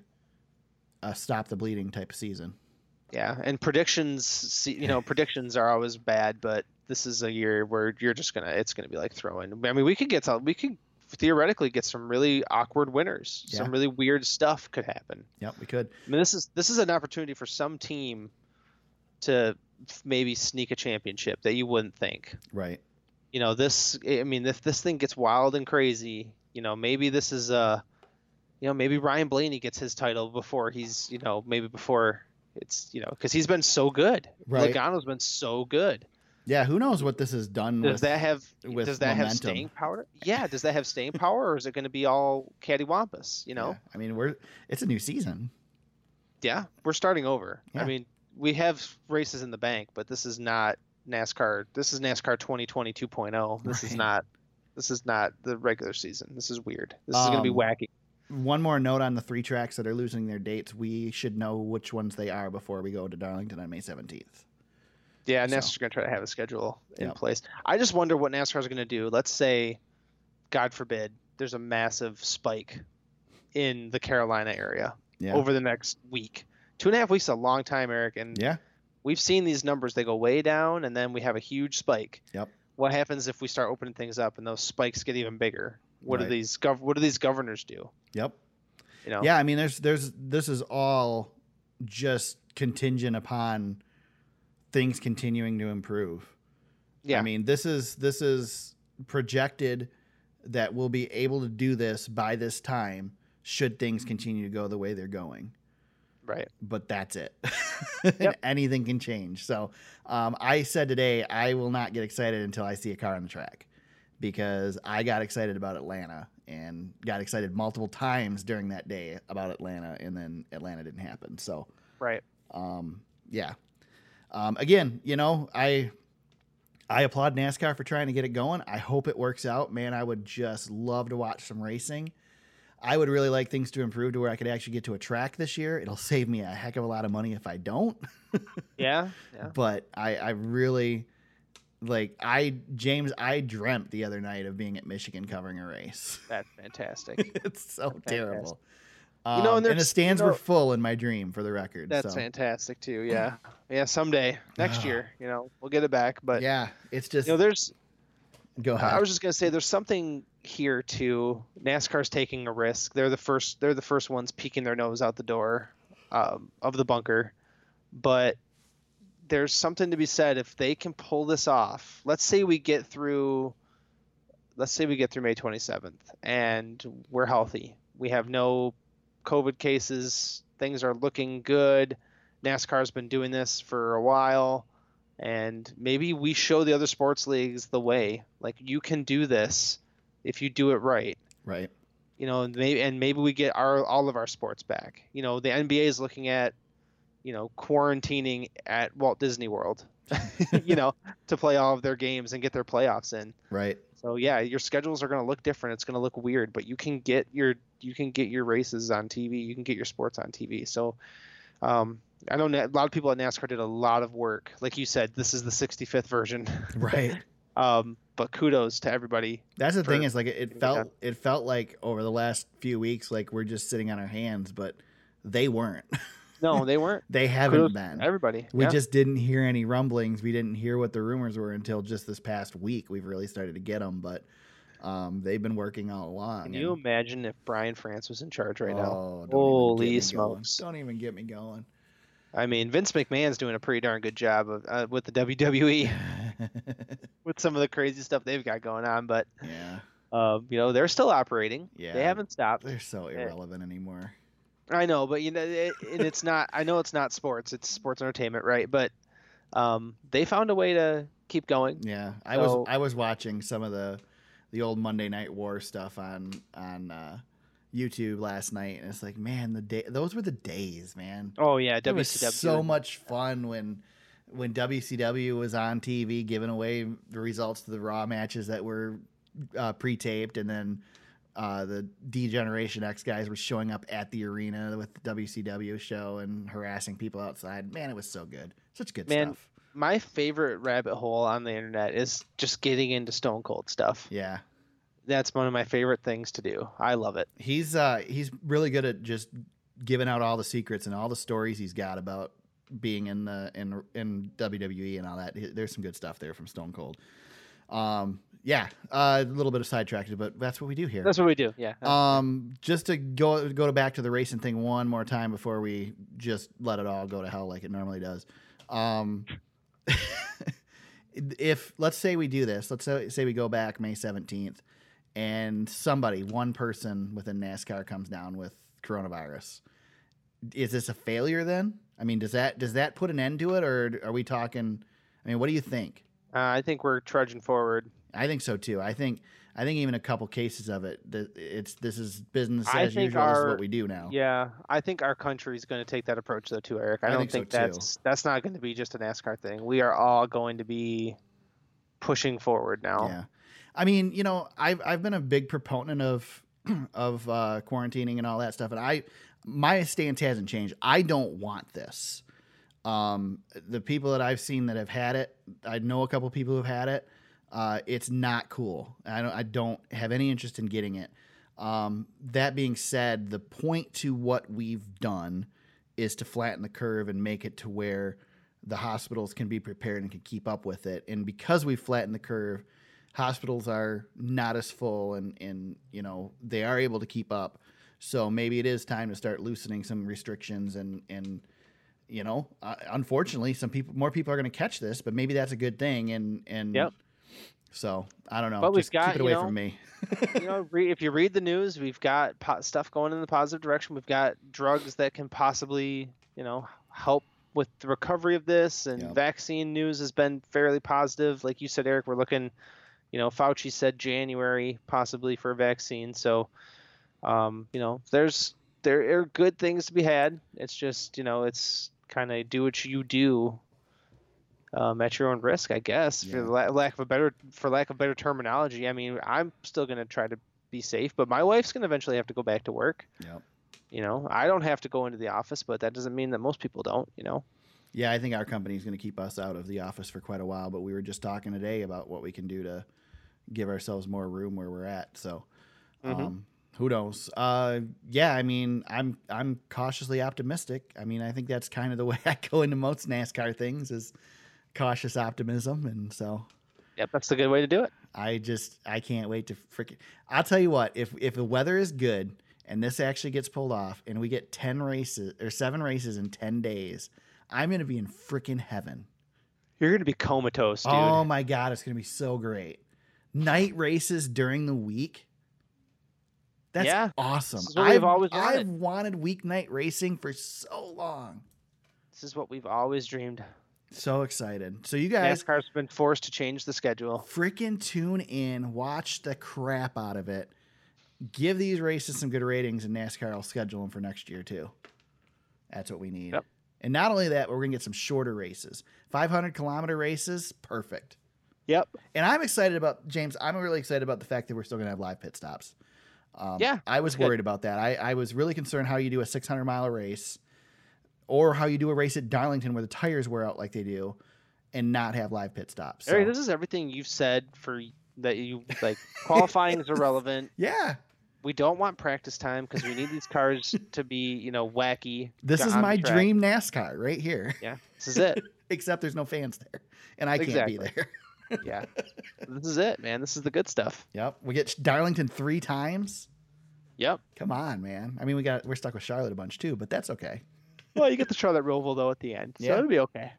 a stop the bleeding type of season. Yeah, and predictions, see- you know, predictions are always bad, but this is a year where you're just gonna, it's gonna be like throwing. I mean, we could get some, we could theoretically get some really awkward winners. Yeah. Some really weird stuff could happen. Yep, we could. I mean, this is this is an opportunity for some team to f- maybe sneak a championship that you wouldn't think. Right. You know, this. I mean, if this thing gets wild and crazy, you know, maybe this is uh, you know, maybe Ryan Blaney gets his title before he's, you know, maybe before it's, you know, because he's been so good. Right. Logano's been so good. Yeah, who knows what this has done Does with that have with does that have momentum. staying power? Yeah, does that have staying power, or is it going to be all cattywampus? You know, Yeah, I mean, we're it's a new season. yeah, we're starting over. Yeah. I mean, we have races in the bank, but this is not NASCAR. This is NASCAR twenty twenty two point oh. This is Right. not. This is not the regular season. This is weird. This is going to be Um, wacky. One more note on the three tracks that are losing their dates. We should know which ones they are before we go to Darlington on May seventeenth. Yeah, so- NASCAR's going to try to have a schedule in Yep. place. I just wonder what NASCAR's going to do. Let's say, God forbid, there's a massive spike in the Carolina area Yeah. over the next week. Two and a half weeks is a long time, Eric, and Yeah. we've seen these numbers. They go way down, and then we have a huge spike. Yep. What happens if we start opening things up and those spikes get even bigger? What do Right. these gov- What do these governors do? Yep. You know? Yeah, I mean, there's there's this is all just contingent upon things continuing to improve. Yeah. I mean, this is this is projected that we'll be able to do this by this time should things continue to go the way they're going. Right. But that's it. Yep. Anything can change. So um, I said today I will not get excited until I see a car on the track, because I got excited about Atlanta and got excited multiple times during that day about Atlanta, and then Atlanta didn't happen. So Right. um, yeah. Um, again, you know, I I applaud NASCAR for trying to get it going. I hope it works out. Man, I would just love to watch some racing. I would really like things to improve to where I could actually get to a track this year. It'll save me a heck of a lot of money if I don't. Yeah. Yeah. But I, I really like I James, I dreamt the other night of being at Michigan covering a race. That's fantastic. It's so Fantastic. terrible. You Um, know, and and the there's- stands you know- were full in my dream, for the record. That's so. fantastic too. Yeah. Yeah. Someday, next year, you know, we'll get it back. But Yeah, it's just you know, there's. go ahead. I was just gonna say, there's something here too. NASCAR's taking a risk. They're the first. They're the first ones peeking their nose out the door um, of the bunker. But there's something to be said if they can pull this off. Let's say we get through. Let's say we get through May twenty-seventh and we're healthy. We have no COVID cases. Things are looking good. NASCAR's been doing this for a while. And maybe we show the other sports leagues the way. Like, you can do this if you do it right. Right. You know, and maybe and maybe we get our all of our sports back. You know, the N B A is looking at, you know, quarantining at Walt Disney World, you know, to play all of their games and get their playoffs in. Right. So yeah, your schedules are going to look different. It's going to look weird, but you can get your you can get your races on T V. You can get your sports on T V. So um, I know a lot of people at NASCAR did a lot of work. Like you said, this is the sixty-fifth version. Right. um, but kudos to everybody. That's the for thing is like it, it getting it felt done. it felt like over the last few weeks like we're just sitting on our hands, but they weren't. No, they weren't. They haven't Kudos to been. everybody. We yeah. just didn't hear any rumblings. We didn't hear what the rumors were until just this past week. We've really started to get them, but um, they've been working all along. Can you and- imagine if Brian France was in charge right now? Oh, don't even get Holy me going. smokes. Don't even get me going. I mean, Vince McMahon's doing a pretty darn good job of uh, with the W W E with some of the crazy stuff they've got going on. But Yeah, um, you know, they're still operating. Yeah. They haven't stopped. they're so irrelevant anymore. I know, but you know, it, and it's not. I know it's not sports. It's sports entertainment, right? But um, they found a way to keep going. Yeah, I So- was I was watching some of the the old Monday Night War stuff on on uh, YouTube last night, and it's like, man, the day those were the days, man. Oh yeah, It was W C W. so much fun when when W C W was on T V giving away the results to the Raw matches that were uh, pre-taped, and then uh, the D-Generation X guys were showing up at the arena with the W C W show and harassing people outside. Man, it was so good. Such good Man, stuff. My favorite rabbit hole on the internet is just getting into Stone Cold stuff. Yeah. That's one of my favorite things to do. I love it. He's uh, he's really good at just giving out all the secrets and all the stories he's got about being in the in in W W E and all that. There's some good stuff there from Stone Cold. Um, yeah, uh, a little bit of sidetracked, but that's what we do here. That's what we do. Yeah. Um, just to go go to back to the racing thing one more time before we just let it all go to hell like it normally does. Um, if let's say we do this, let's say, say we go back May seventeenth, and somebody, one person within NASCAR comes down with coronavirus. Is this a failure then? I mean, does that does that put an end to it, or are we talking? I mean, what do you think? Uh, I think we're trudging forward. I think so too. I think I think even a couple cases of it, it's this is business I as think usual. This is our- what we do now. Yeah, I think our country is going to take that approach though too, Eric. I, I don't think so, think, too. that's that's not going to be just a NASCAR thing. We are all going to be pushing forward now. Yeah, I mean, you know, I've I've been a big proponent of of uh, quarantining and all that stuff, and I my stance hasn't changed. I don't want this. Um, the people that I've seen that have had it, I know a couple people who've had it. Uh, it's not cool. I don't, I don't have any interest in getting it. Um, that being said, the point to what we've done is to flatten the curve and make it to where the hospitals can be prepared and can keep up with it. And because we've flattened the curve, hospitals are not as full and, and, you know, they are able to keep up. So maybe it is time to start loosening some restrictions and, and, you know, uh, unfortunately some people, more people are going to catch this, but maybe that's a good thing. And, and, Yep. So I don't know. But we've Just got, keep it you away know, from me. you know, re- if you read the news, we've got po- stuff going in the positive direction. We've got drugs that can possibly, you know, help with the recovery of this. And Yep. vaccine news has been fairly positive. Like you said, Eric, we're looking, you know, Fauci said January possibly for a vaccine. So, um, you know, there's there are good things to be had. It's just, you know, it's kind of do what you do. Um, at your own risk, I guess, Yeah. for la- lack of a better for lack of better terminology. I mean, I'm still gonna try to be safe, but my wife's gonna eventually have to go back to work. Yep. You know, I don't have to go into the office, but that doesn't mean that most people don't. You know. Yeah, I think our company is going to keep us out of the office for quite a while, but we were just talking today about what we can do to give ourselves more room where we're at. So, um, Mhm. who knows? Uh, yeah, I mean, I'm I'm cautiously optimistic. I mean, I think that's kind of the way I go into most NASCAR things is cautious optimism, and so Yep, that's the good way to do it. I just I can't wait to freaking. I'll tell you what, if if the weather is good and this actually gets pulled off, and we get ten races or seven races in ten days, I'm gonna be in freaking heaven. You're gonna be comatose, dude. Oh my god, it's gonna be so great. Night races during the week. That's Yeah, awesome. this is what we've I've, always I've wanted. wanted weeknight racing for so long. This is what we've always dreamed. So excited. So you guys NASCAR's been forced to change the schedule. freaking tune in, watch the crap out of it. Give these races some good ratings, and NASCAR will schedule them for next year too. That's what we need. Yep. And not only that, but we're gonna get some shorter races. five hundred kilometer races, perfect. Yep. And I'm excited about James. I'm really excited about the fact that we're still gonna have live pit stops. Um, Yeah, I was that's good. worried about that. I, I was really concerned how you do a six hundred mile race, or how you do a race at Darlington where the tires wear out like they do, and not have live pit stops. So, Eric, this is everything you've said for that you like. Qualifying is irrelevant. yeah, We don't want practice time because we need these cars to be, you know, wacky. this on is the my track. dream NASCAR right here. Yeah, this is it. Except there's no fans there, and I can't Exactly. be there. Yeah, this is it, man. This is the good stuff. Yep, we get Darlington three times. Yep. Come on, man. I mean, we got we're stuck with Charlotte a bunch too, but that's okay. Well, you get the Charlotte Roval though at the end, so Yeah. it'll be okay.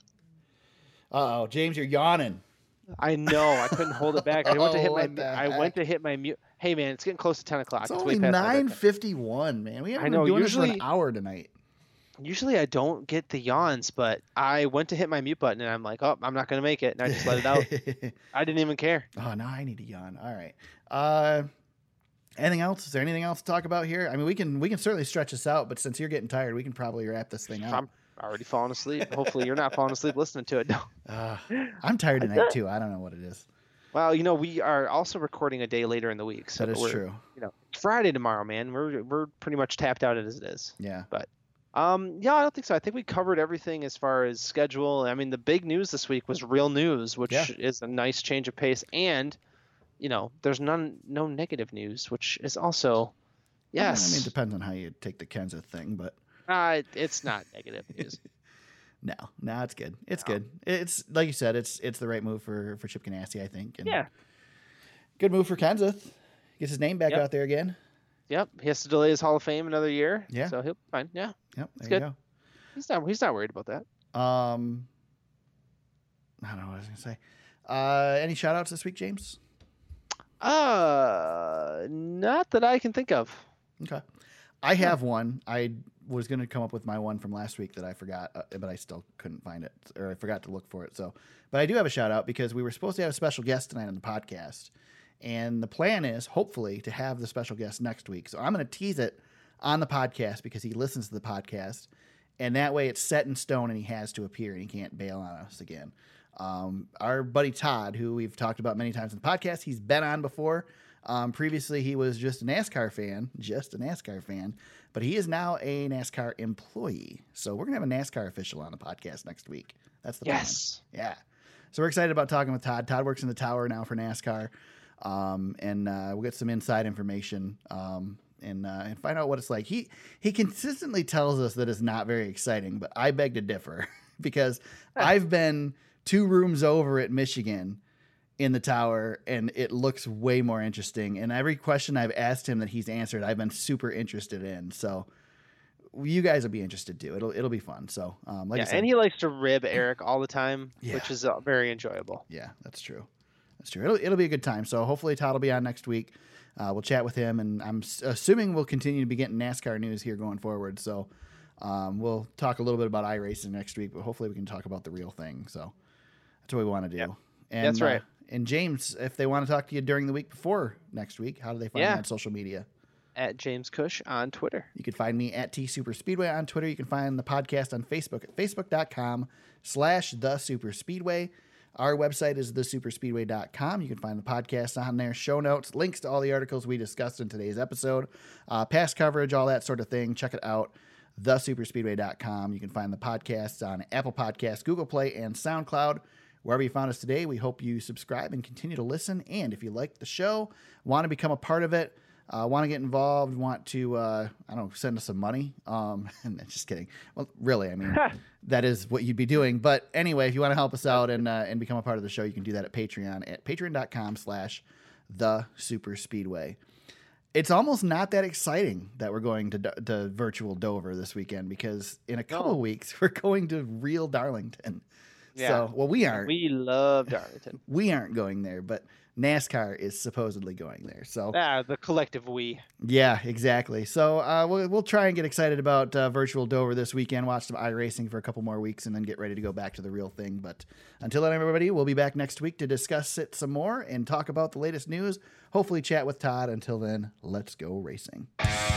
Uh oh, James, you're yawning. I know. I couldn't hold it back. I went to hit Oh, my. what the I heck? went to hit my mute. Hey, man, it's getting close to ten o'clock. It's It's, only way past my nine bedtime. fifty-one, man. We haven't I know, been doing this for usually- an hour tonight. Usually I don't get the yawns, but I went to hit my mute button and I'm like, oh, I'm not gonna make it, and I just let it out. I didn't even care. Oh, now I need to yawn. All right. Uh, anything else? Is there anything else to talk about here? I mean, we can we can certainly stretch this out, but since you're getting tired, we can probably wrap this thing up. I'm already falling asleep. Hopefully you're not falling asleep listening to it. No. Uh, I'm tired tonight too. I don't know what it is. Well, you know, we are also recording a day later in the week, so That is we're, true. You know, it's Friday tomorrow, man. We're we're pretty much tapped out as it is. Yeah. But um, yeah, I don't think so. I think we covered everything as far as schedule. I mean, the big news this week was Real News, which Yeah. is a nice change of pace, and you know, there's none no negative news, which is also yes. I mean, it depends on how you take the Kenseth thing, but Uh, it's not negative news. no, no, it's good. It's No. good. It's like you said, it's it's the right move for for Chip Ganassi, I think. And Yeah. good move for Kenseth. Gets his name back Yep. out there again. Yep. He has to delay his Hall of Fame another year. Yeah. So he'll be fine. Yeah. Yep, there good. you He's not. He's not worried about that. go. Um, I don't know what I was gonna say. Uh, any shout outs this week, James? Uh, not that I can think of. Okay. I have one. I was going to come up with my one from last week that I forgot, uh, but I still couldn't find it, or I forgot to look for it. So, but I do have a shout out because we were supposed to have a special guest tonight on the podcast. And the plan is hopefully to have the special guest next week. So I'm going to tease it on the podcast because he listens to the podcast. And that way it's set in stone and he has to appear and he can't bail on us again. Um, our buddy Todd, who we've talked about many times in the podcast, he's been on before. Um, previously, he was just a NASCAR fan, just a NASCAR fan, but he is now a NASCAR employee. So we're going to have a NASCAR official on the podcast next week. That's the Yes. plan. Yeah. So we're excited about talking with Todd. Todd works in the tower now for NASCAR. Um, and uh, we'll get some inside information um, and uh, and find out what it's like. He he consistently tells us that it's not very exciting, but I beg to differ because I've been two rooms over at Michigan in the tower, and it looks way more interesting. And every question I've asked him that he's answered, I've been super interested in. So you guys will be interested too. It'll it'll be fun. So um, like I Yeah, said, and he likes to rib Eric all the time, Yeah. which is uh, very enjoyable. yeah, that's true. That's true. It'll it'll be a good time. So hopefully Todd will be on next week. Uh, we'll chat with him, and I'm s- assuming we'll continue to be getting NASCAR news here going forward. So um, we'll talk a little bit about iRacing next week, but hopefully we can talk about the real thing. So that's what we want to do. Yep. And, That's right. Uh, and James, if they want to talk to you during the week before next week, how do they find Yeah. you on social media? At James Cush on Twitter. You can find me at T Super Speedway on Twitter. You can find the podcast on Facebook at facebook.com slash the Super Speedway. Our website is the super speedway dot com. You can find the podcast on there, show notes, links to all the articles we discussed in today's episode, uh, past coverage, all that sort of thing. Check it out, the super speedway dot com. You can find the podcasts on Apple Podcasts, Google Play, and SoundCloud. Wherever you found us today, we hope you subscribe and continue to listen. And if you like the show, want to become a part of it, uh, want to get involved, want to, uh, I don't know, send us some money. Um, just kidding. Well, really, I mean, that is what you'd be doing. But anyway, if you want to help us out and uh, and become a part of the show, you can do that at Patreon at patreon.com slash the super speedway. It's almost not that exciting that we're going to to virtual Dover this weekend because in a couple No. of weeks we're going to real Darlington. Yeah. So, well, we aren't. We love Darlington. We aren't going there, but NASCAR is supposedly going there. So, Ah, the collective we. yeah, exactly. So uh, we'll, we'll try and get excited about uh, virtual Dover this weekend, watch some iRacing for a couple more weeks, and then get ready to go back to the real thing. But until then, everybody, we'll be back next week to discuss it some more and talk about the latest news. Hopefully chat with Todd. Until then, let's go racing.